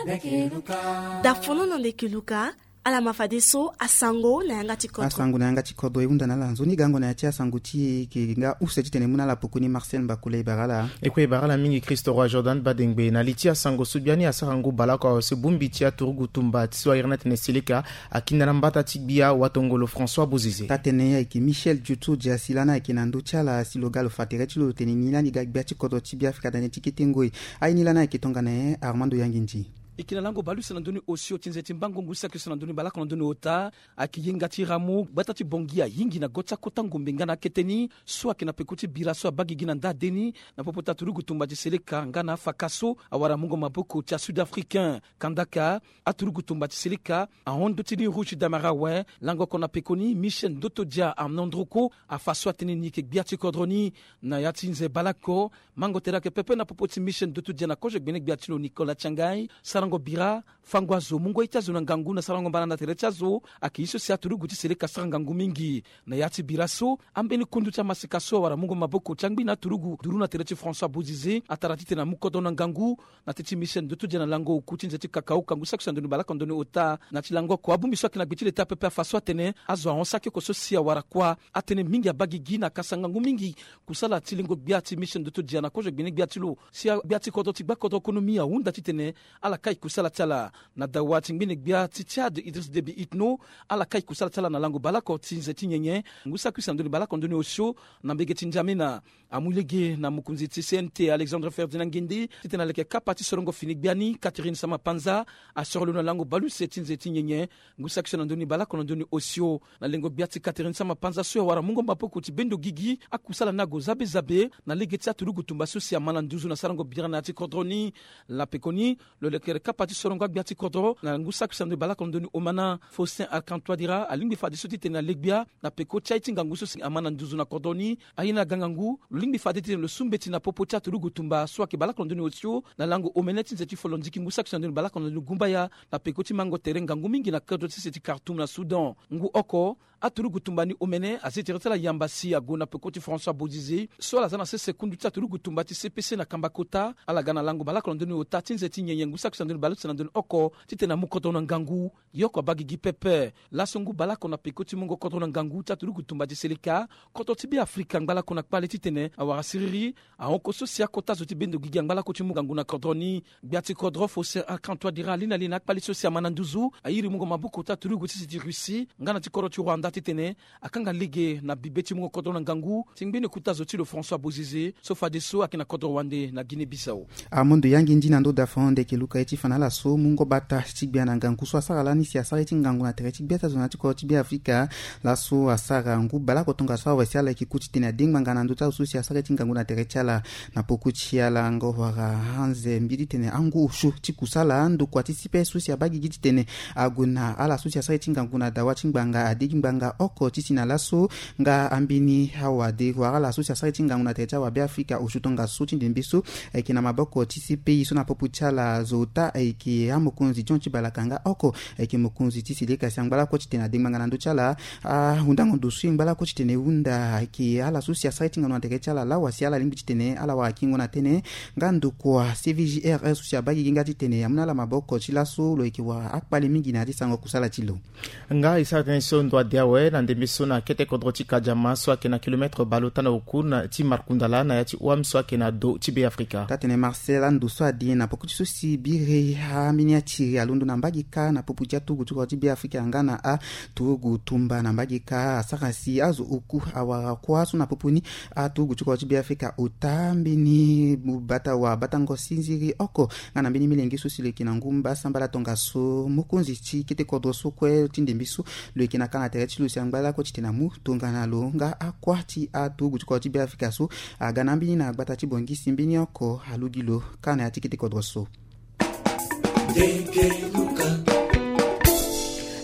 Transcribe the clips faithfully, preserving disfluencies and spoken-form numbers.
da fono no ndekiluka ala mafadiso asango na yanga chikoto asango na yanga chikodo eunda na lanzo ni gango na yatia sango ti ki nga use titene muna la pokuni Marcel Bakule Barala ekwe Barala mingi Christo Roi Jordan Badengbe na litia sango subiani asango balako se bumbitia turugu tumba tswa irnet nesilika akinda mbata tibia watongolo François Bozize tatene ya ki Michel Jutu dia silana kinando chala silogalo fatereti lo tenimila ni gagbia chikodo tibia Afrika dane tikitengoi ainilana kitongana Armando Yanginji ikina lango balusa ndoni osio tinzeti mbango ngusa kisana ndoni balaka ndoni ota akiyinga tiramu batati bongia yingi na gotsa kota ngombe ngana keteni swa kina pekuti bira swa bagi gina ndadeni na popota turugu tumba jiseleka ngana fakaso awara mungo maboko tia sud-africain kandaka aturugu tumba jiseleka a hondo tini rouge damarawe lango kona pekoni Michel Ndotodia amnondroko afaswa tenini ke biati kodroni na yatinze balako mango terake pepe na popoti Michel Ndotodia na koje gbenek biatilo Nicolas Changai sarango bira fangwazo mungo itazo na ngangu na sarango bana na terechazo akiiso sia turugu tiseleka sarangangu mingi na yati biraso ambeni kundu cha masikaso wara mungo maboko changbi na turugu duru na terechi François Bozize ataratite na mukodo na ngangu na teti Michel Ndotodia na lango ukutinze ti kakao kangu sakso ndoni balaka ndoni ota na tilango ko abumbi kina bitile ta pepe faswa tene azo onsake ko sosia wara kwa atene mingi abagi gina kasangangu mingi kusala tilingo biati Michel Ndotodia na koje gbenek biatilo sia biati kodo ti bakodo ekonomia unda titene ala kai kusala tala na dawati ngine bia titiad Idriss Déby Itno ala kai kusala tala na lango balako tinze tinyenye ngusa kusandoni balako ndoni osho na mbege tinjamina amulege na mukunzi T C N T Alexandre Ferdinand Ngindi titena leke kapati sorongo finik biani Catherine Sama Panza asorlo na lango balu setinze tinyenye ngusa kusandoni balako ndoni osho na lengo biati Catherine Sama Panza so wara mungo mapoko ti bendo gigi akusala nago zabe zabe na lege tia turugu tumba sosia mananduzu na sarango birana ati kodroni la pekoni le lekere kapati sorongo biati kodro na ngusa kusandoni balako ndoni omana Faustin Alcantois dira alingi fadi soti tena legbia na peko chaiti nganguso si amana nduzu na kodroni ayina gangangu lingi fadi tena le sumbeti na popo cha turugu tumba swa ke balako ndoni osio na lango omeneti nzeti folondiki ngusa kusandoni balako ndoni gumbaya na peko ti mango terenga ngumingi na kadro ti seti Khartoum na Soudan ngu oko aturugu tumbani omene azetiretela yambasi agona peko ti François Bozize so la zana se sekundu ta turugu tumbati C P C na kambakota ala gana lango balako ndoni ota tinzeti nyenye ngusa kusandoni balutsa ndoni oko titena mukoto na ngangu yoko bagi gi pepe la songu balako na peko ti mungo koto na ngangu ta turugu tumbati seleka koto ti bi Afrika balako na kpale titene awara siriri a onko sosia kota zo ti bendo gigi balako ti mungo ngangu na kodroni biati kodro fose Alcantois dira lina lina kpale sosia mananduzu ayiri mungo mabuko ta turugu ti ti Russie ngana ti koro ti Rwanda titene akanga lige na bibeti mungo koto na ngangu tingbene kutazo ti le François Bozize so fadeso akina koto Rwanda na Guinée Bissau amondo yangi ndina ndo da fonde ke luka eti fanala so mungo bata tibia na ngangu so asara lani si asara eti ngangu na tere tibia ta zona ti ko tibia Afrika la so asara ngu bala ko tonga so wa siala ki kuti tina ding mangana ndo ta so si asara eti ngangu na tere chala na pokuchi ala ngo wara hanze mbidi tene angu shu ti kusala ndo kwa tisipe so si abagi giti tene aguna ala so si asara eti ngangu na dawa tingbanga adigi mbanga oko titina la so nga ambini hawa de wara la so si asara eti ngangu na tere cha wa bi Afrika o shutonga so ti ndimbiso e kina maboko tisipe iso na popuchala zota e ki amokunzi jonchi balakanga oko e ki mokunzi tisileka sangbala ko titena dingmangana ndo chala a hundango ndo swingbala ko titene unda ki ala susia site ngano teke chala la wasiala limbi titene ala wa kingo na tene ngando kwa C V G R S susia bagi ginga titene amna la maboko chilaso lo ikiwa akpale mingi na disango kusala chilo nga isa tension ndo diawe na ndemisona kete kodroti kajama so akena kilometre balotana okuna ti markundala na yati wam so akena do tibe Afrika tatene Marcel ndo so adi na pokuti so si bire ha miniatiri alundu na mbagika na poputia tugu tugu tibe Afrika ngana a tugu tumba na mbagika asakasi azu uku awara kwa so na popuni a tugu tugu tibe Afrika utambi ni bata wa batango sinziri oko ngana mbini milengi so sile kina ngumba sambala tonga so mukunzi chi kete kodro so kwe tindembisu le kina kana tere chilu siangbala ko chitina mu tonga na longa akwati a tugu tugu tibe Afrika so agana mbini na bata chibongi simbini oko halugilo kana ya tikiti kodro so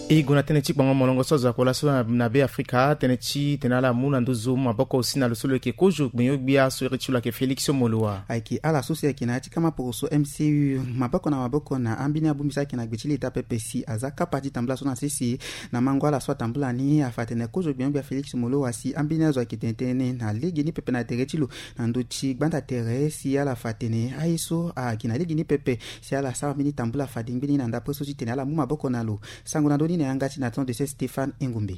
e gona tene ti bango molongo soza kola so na be Afrika tene ti tena la muna ndo zo maboko aussi na lo solo ke kojo gbenyo bia so retula ke Felix Molua aiki ala sosia kina ti kama poroso M C U maboko na maboko na ambini abumisa kina gbechili ta P P C azaka parti tambula so na sisi na mangwala so tambula ni afatene kojo gbenyo bia Felix Molua si ambini zo kitentene na ligi ni pepe na teretilo na ndo ti gbanda tere si ala fatene aiso a kina ligi ni pepe si ala sa mini tambula fadingbini na ndapo so ti tene ala mu maboko na lo sango na doni na ngati na ton de Stéphane Engumbe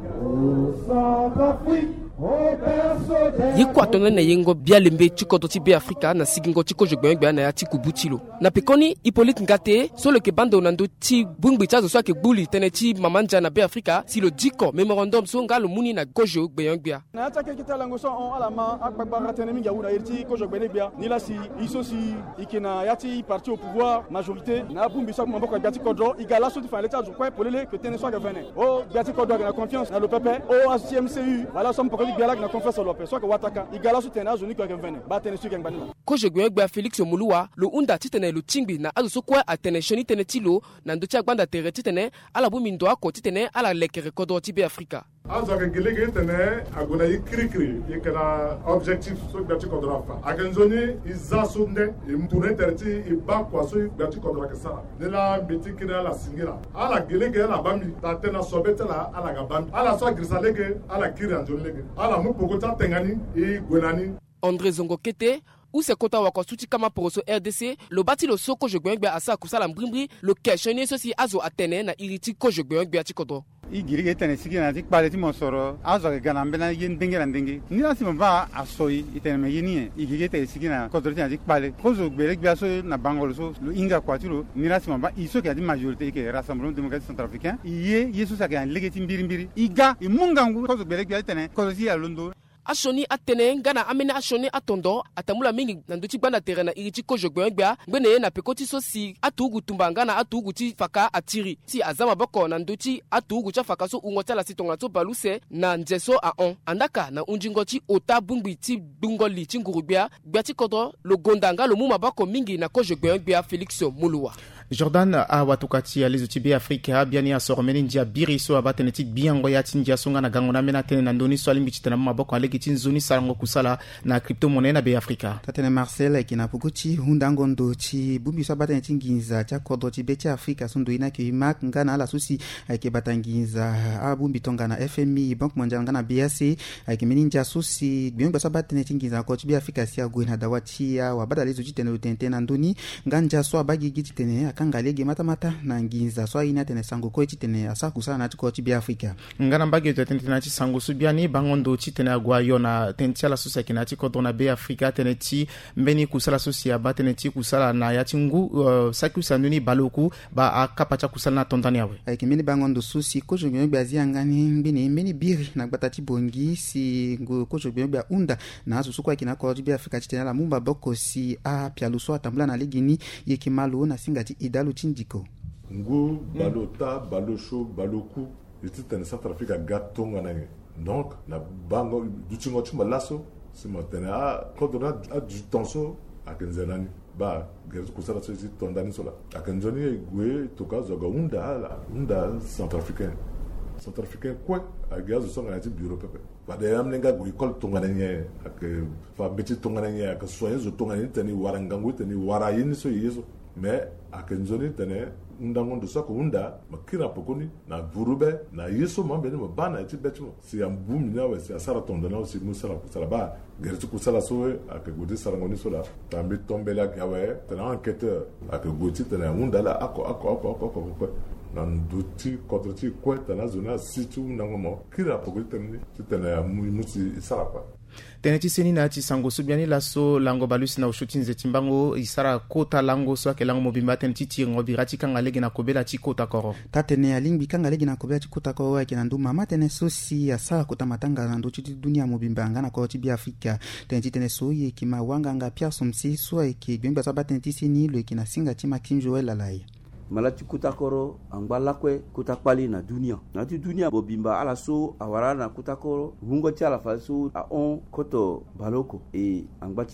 yiko atone na yengo bialembe chikoto ti be Afrika na sigingo chiko jogbe na ya ti kubutilo na pekoni Hippolyte Ngate solo ke bando nando ti bungbi chazo so ke buli tene ti mamanja na be Afrika si lo diko memorandum so ngalo muni na gojo gbeyangbia na ya ke kita lango so on ala ma akpagba tene minga una irti ko jogbe nebia ni la si iso si ikena ya ti parti au pouvoir majorité na bumbi so mamboko ya ti kodro igala so ti fa leta zo kwa polele ke tene so ga vene o ya ti kodro na confiance na lo pepe o M C U wala so mpoko biala na confiance lo pepe so ke wataka igala so tene azo ni ko ga vene ba tene su ke ngbanila ko jogbe gba Felix Molua lo unda titene lo tingbi na azo so kwa atene shoni tene tilo na ndo ti agbanda tere titene ala bumi ndo ako titene ala lekere kodro ti be Afrika azo ke gelege tene agona yikri kri yekana objectif so gbati kodro fa akanzoni izaso nde impune terti iba kwa so gbati kodro ke sara de la bitikira la singira ala gelege ala bambi ta tena sobetela ala ga bambi ala so grisalege ala kiri anjolege ala mu pokota tengani e gwenani André Zongo Kete ou se kota wako suti kama poroso R D C lo bati lo soko jogbe asa kusala mbrimbri lo keshoni so si azo atene na iriti ko jogbe ati kodo i girige tene sigina ti kpale ti mo soro azo ke gana mbena yin dingera ndingi ni la sima ba asoi itene me yini i girige tene sigina ko dro ti kpale ko zo gbele gba so na bangolo so lo inga kwatiro ni la sima ba iso ke di majorité ke Rassemblement démocratique centrafricain iye yesu sa ke an legeti mbiri mbiri iga i mungangu ko zo gbele gba tene ko zo ya londo ashoni atene ngana amene ashoni atondo atamula mingi na nduti gbanda tere na iriti ko jogbe ngba gbene na pekoti so si atugu tumba ngana atugu ti faka atiri si azama boko na nduti atugu cha faka so ungota la sitonga to baluse na njeso a on andaka na unjingo ti ota bungbi ti bungoli ti ngurubia gbati kodo lo gondanga lo muma bako mingi na ko jogbe ngba Felix Molua Jordan a watukati alizo tibi Afrika biani asoro meni njia biri so abatene ti biango ya ti njia songa na gango na mena tene na ndoni so alimbi chitana maboko alegi ti nzoni salango kusala na crypto monnaie na be Afrika tatene Marcel kina pukuti hundango ndo ti bumbi so abatene ti nginza cha kodo ti beti Afrika sundo ina ki mak ngana ala susi ke batanginza a bumbi tonga na F M I Bank Mondial ngana B A C ke meni njia susi biango so abatene ti nginza ko ti be Afrika si agwena dawati ya wabada lezo chitene utente na ndoni nganja so abagi giti tene kangalege mata mata na nginza so ina tene sango ko tene asa kusana na tiko ti bi Afrika ngana mbage to tene na ti sango subiani bangondo ti tene agwa yona tentia la susa kina ti ko dona be Afrika tene ti mbeni kusala susia ba tene ti kusala na ya tingu uh, saku sanduni baloku ba akapacha kusala na tondani awe ai kimini bangondo susi ko jongyo bazi angani mbini mbini biri na gbata ti bongi si ngo ko jongyo ba unda na susu kwa kina ko ti bi Afrika tene la mumba boko si a pialuso atambula na ligini yekimalo na singati idalu Chindiko. Ngu balota balosho baloku iti tene Centrafrique gatonga nange donc na bango dutingo chuma laso si matene a kodona a du tenso akenzenani ba gezu kusala so tondani sola akenjoni gwe toka zoga unda la unda Centrafricain Centrafricain quoi a gazu songa na ti bureau pepe ba de amnenga gwe kol tonga nange ak fa beti tonga nange ak soyen zo tonga ni tani warangangu tani warayin so yeso mais akenjoni tene ndango ndo sako unda makira pokoni na burube na yeso mambe ni mabana ti betimo si ambumi na we si asara tondana si musala kusala ba gertu kusala sowe akegodi sarangoni sola tambi tombela gawe tena enquêteur akegoti tena unda la ako ako ako ako ako na nduti kodroti kweta na zona situ ndango mo kira pokoni tene tena musi isara pa tene ti seni na ti sango subiani laso lango balusi na ushuti nze timbango isara kota lango so ke lango mobimba tene ti ti ngo birati kanga legi na kobela ti kota koro tatene alingbi kanga legi na kobela ti kota koro ke na nduma matene sosi asara kota matanga na ndo ti dunia mobimba ngana ko ti bi Afrika tene ti tene so ye ki mawanga nga Pierre Somsi so e ki gbemba so batene ti seni le ki na singa ti makinjo elalai malati kutakoro angbalakwe kutakpali na dunia nati dunia bobimba ala so awara na kutakoro hungo ti ala fa so a on koto baloko e angbati u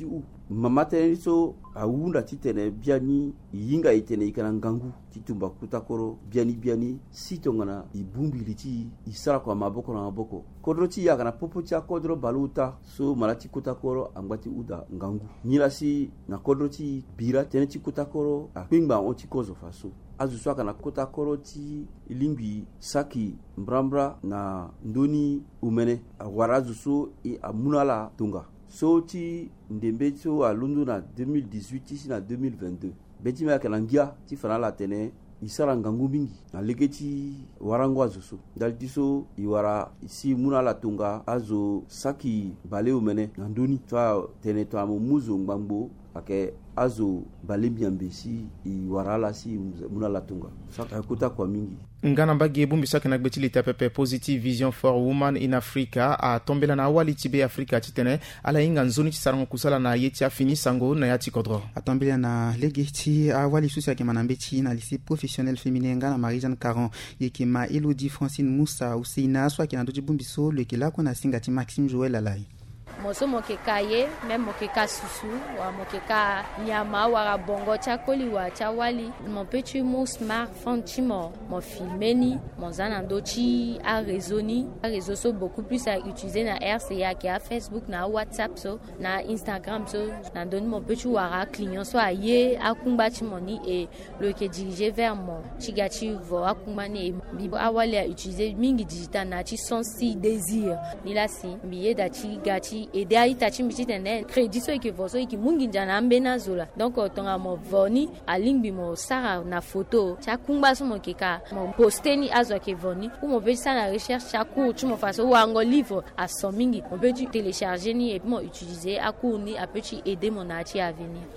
mamatene so awunda titene biani yinga itene ikana ngangu titumba kutakoro biani biani sitongana ibumbi liti isara kwa maboko na maboko kodro ti yakana popo cha kodro baluta so malati kutakoro angwati uda ngangu nyilasi na kodro ti bira tene ti kutakoro apingba oti kozo faso azu swaka na kutakoro ti ilingwi saki mbrambra na ndoni umene awarazu so e amunala tunga so ti ndembe so alundu na deux mille dix-huit ici na deux mille vingt-deux beti me kana ngia ti fana la tene isara ngangu mingi na legeti warango azuso dalti so iwara isi muna la tunga azo saki bale umene na ndoni twa tene twa muzo ngbambo ake azo bale biambesi iwara la si muna la tunga saka kuta kwa mingi ngana mbagi bumbi saka na gbetili tapepe Positive Vision for Women in Africa a tombela na awali tibe Africa titene ala inga nzoni tisarango kusala na yeti afini sango na yati kodro atombela na legeti awali susi yake manambeti na lycée professionnel féminin ngana Marie-Jeanne Caron yeke ma Elodie Francine Moussa Useina swa ke na doji bumbi so leke la kona singati Maxime Joël Alai moso mokeka ye même mokeka susu wa mokeka nyama wa bongo chakoli wa chawali mon petit mot smartphone chimo mon filmeni mon zanando chi a raisoni a réseau so beaucoup plus à utiliser na R C A qui a Facebook na WhatsApp so na Instagram so na donne mon petit wara client so aye akumba chimoni et le que diriger vers mon chigachi vo akumbani bibo awali à utiliser mingi digital na chi son si désir ni la si billet da chi gachi et derrière ta chimbi tene crédit so ke voso ki mungi njana mbena zola donc tonga mo voni a lingbi mo sara na photo cha kumba so mo keka mo posteni azo ke voni ou mo be na recherche cha cours tu mo faso wango livre a so mingi mo be télécharger ni et mo utiliser a cours ni a petit aider mon ati à venir.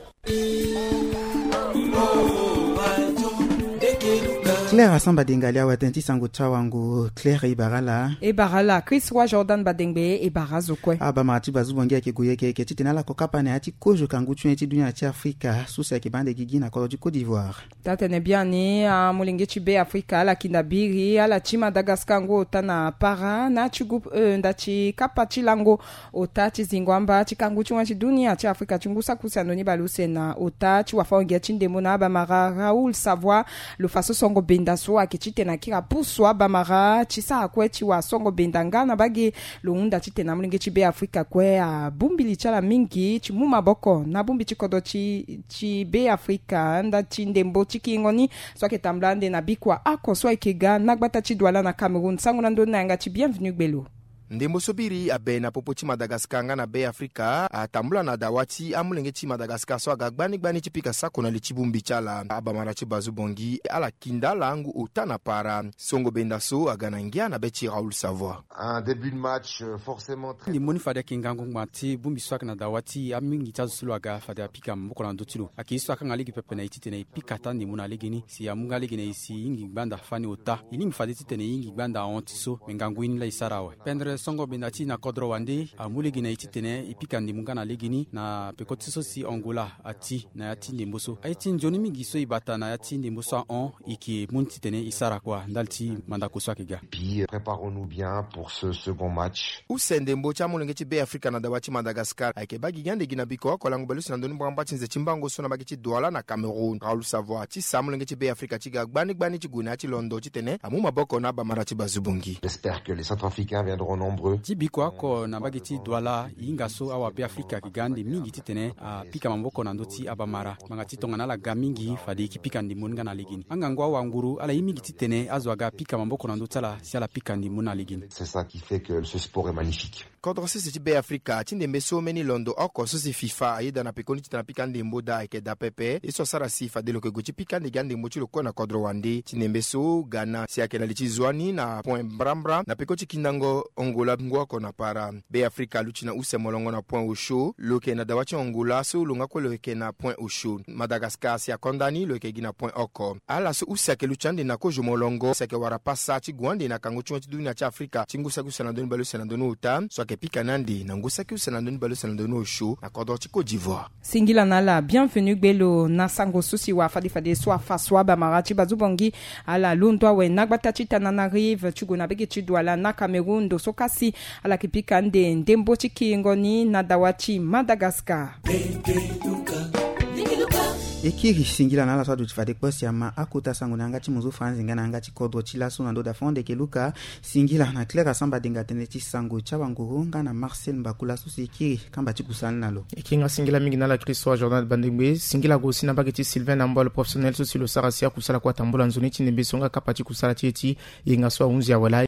Claire Asamba Dengalia watenti sango chawangu Claire Ibarala Ibarala Chris wa Jordan Badengbe Ibarazo kwe aba mati bazubongia ke goyeke ke titena la kokapa ne ati kojo kangu tuenti dunia ti Afrika susa ke bande gigi na Côte d'Ivoire tatene biani a mulenge chibe Afrika la kindabiri ala chi Madagascar ngo tana para na chugu uh, ndachi kapati lango otati zingwamba chikangu chwanchi dunia ti Afrika chungusa kusano baluse na otati wafongia chindemo na aba mara Raoul Savoie le faso songo benda so akechite na kira puswa bamara chisa akwe chiwa songo benda ngana bagi luunda chite na mlinge chibe Afrika kwe a bumbili chala mingi chimuma boko na bumbi chikodo chi chibe Afrika nda chindembo chikingoni so ketamblande na bikwa ako so ikega nagbata chidwala na Cameroun sango na ndona nga chi bienvenue gbelo ndembo sobiri abe na popo ti Madagascar nga na be Afrika atambula na dawati amulenge ti Madagascar so agagbani gbani ti pika sako na le ti bumbi chala abamara ti bazu bongi ala kinda langu otana para songo benda so agana ngia na be ti Raoul Savoie un début de match forcément très ni moni fade kingango ngmati bumbi so na dawati amingi ta sulu aga fade pika mboko na ndotilo aki so aka ngaligi pepe na itite na pika ta ni mona legini si amunga legini si ingi gbanda fani ota ilingi fade tite na ingi gbanda ontiso mengangu in la isarawe pendre songo bendati na kodro wande amulegi na ititene ipika ndimunga na legini na pekotiso si Angola ati na yati ndemboso aiti njoni mingi so ibata na yati ndemboso on iki muntitene isara kwa ndalti mandako so akiga puis préparons-nous bien pour ce second match usendembo cha mulenge ti be Afrika na dawati Madagascar ake bagi gande gina biko ko lango balusi na ndoni mbamba tinze chimbango so na bagi ti Douala na Cameroun Raoul Savoie ti samulenge ti be Afrika ti ga gbani gbani ti guna ti Londo ti tene amuma boko na bamara ti bazubungi. J'espère que les Centrafricains viendront nombreux tibiko ko na bagiti Douala inga so awa be Afrika kigande mingi titene a pika mamboko na ndoti abamara mangati tonga na la gamingi fadi kipika ndimunga na ligini angangwa wanguru ala imingi titene azwaga pika mamboko na ndotala siala pika ndimuna ligini. C'est ça qui fait que ce sport est magnifique. Kodro sisi ti be Afrika ti ndembe so meni Londo oko so si FIFA ayeda na pekoni ti na pika ndembo da eke da pepe iso sara si fa de lo ke gochi pika ndi gande mo ti lo ko na kodro wande ti ndembe so Ghana si ake na lichi zwani na point brambra na pekoti kindango Angola ngwa ko na para be Afrika luchi na use molongo na point au show lo ke na dawachi Angola so lo ngako lo ke na point au show Madagascar si akondani lo ke gina point oko ala so use ake luchande na ko jomolongo se ke wara passa ti gwande na kango ti dunia ti Afrika ti ngusa gusa na doni balo se na doni uta so yeke pika nande na ngu saki usala ndoni balo sala ndoni osho na kodro ti Côte d'Ivoire. Singila nala bienvenue gbelo na sango susi wa fadi fadi swa fa swa ba marachi bazubongi ala lundwa we nagbata ci Tananarive chuguna bege ci douala na Cameroun do sokasi ala kipika nde ndembo ci kingoni na dawachi Madagascar. Ekiri singila na la soa duti fade kwa siama akuta sangu na ngati muzu fanzi ngana ngati kodro chila suna ndo da fonde ke luka singila na Claire Samba denga teneti sangu chawa nguru ngana Marcel Mbakula susi ekiri kamba chikusana nalo. Ekinga singila mingi na la Christo Jordan Bandengwe singila go sina bageti Sylvain Ambol professionnel susi lo sarasia kusala kwa tambola nzoni chinembe songa kapati kusala tieti yenga soa unzi ya wala